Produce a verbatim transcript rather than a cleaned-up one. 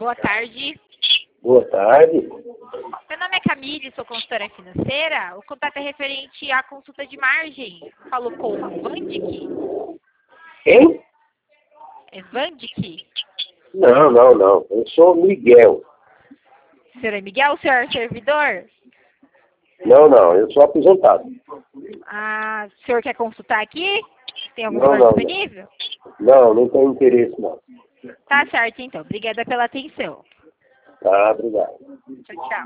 boa tarde. Boa tarde. Meu nome é Camille, sou consultora financeira. O contato é referente à consulta de margem. Falou com o Vandic? Quem? É Vandic? Não, não, não. Eu sou o Miguel. O senhor é Miguel, o senhor é servidor? Não, não. Eu sou aposentado. Ah, o senhor quer consultar aqui? Tem algum Não, valor não, disponível? Não, não tenho interesse, não. Tá certo, então. Obrigada pela atenção. Tá, obrigado. Tchau, tchau.